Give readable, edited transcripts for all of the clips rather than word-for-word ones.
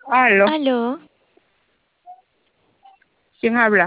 Aló, Aló, ¿quién habla?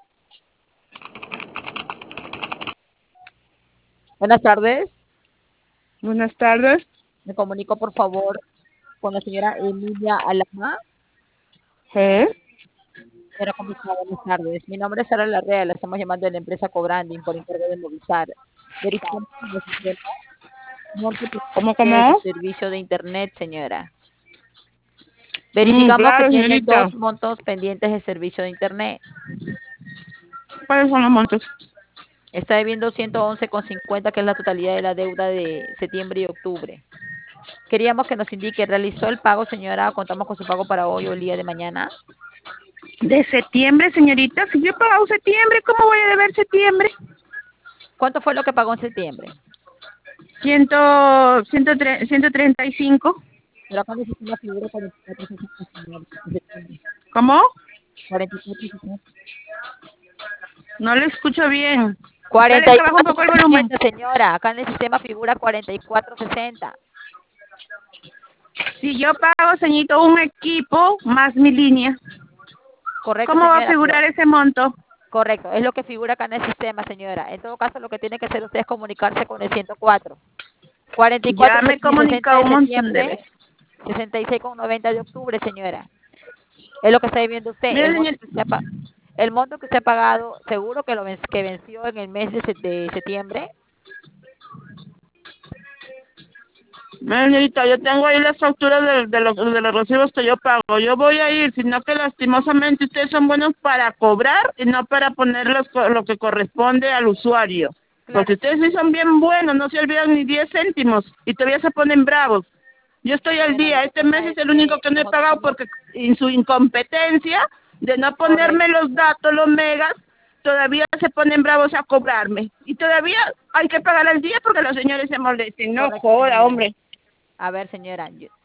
Buenas tardes. Buenas tardes. Me comunico, por favor, con la señora Emilia Alama. ¿Eh? Señora, ¿cómo está? Buenas tardes. Mi nombre es Sara Larrea. La estamos llamando de la empresa Cobranding por encargo de Movistar. Verificamos en el sistema monto ¿Cómo, pendiente de su cómo? servicio de internet, señora. Verificamos que Claro, tiene señorita. dos montos pendientes de servicio de internet. ¿Cuáles son los montos? Está debiendo 111,50, que es la totalidad de la deuda de septiembre y octubre. Queríamos que nos indique, ¿realizó el pago, señora? ¿Contamos con su pago para hoy o el día de mañana? ¿De septiembre, señorita? Si yo he pagado septiembre, ¿cómo voy a deber septiembre? ¿Cuánto fue lo que pagó en septiembre? 135. Pero acá en el sistema figura 44,60, señor, de septiembre. ¿Cómo? 44,60. No le escucho bien. Dale, que baja un poco el volumen. 44,60, señora. Acá en el sistema figura 44,60. Si yo pago, señorito, un equipo más mi línea, Correcto, ¿cómo va a señora, pero figurar ese monto? correcto, es lo que figura acá en el sistema, señora. En todo caso, lo que tiene que hacer usted es comunicarse con el 104. Ya me he 44,60 comunicado de un montón de septiembre, veces. 66,90 de octubre, señora. Es lo que está viendo usted. Mire, señor, El monto que usted ha pagado, seguro que que venció en el mes de septiembre. señorita, yo tengo ahí las facturas de los recibos que yo pago. Yo voy a ir, sino que lastimosamente ustedes son buenos para cobrar y no para poner lo que corresponde al usuario. Claro, Porque ustedes sí son bien buenos, no se olvidan ni 10 céntimos y todavía se ponen bravos. Yo estoy al señora, lo día. que Este mes pasa es es el único que que no he como pagado tenemos porque en su incompetencia de no ponerme correcto, los datos, los megas, todavía se ponen bravos a cobrarme. Y todavía hay que pagar al día porque los señores se molesten. No correcto, joda, señora. hombre. A ver, señora,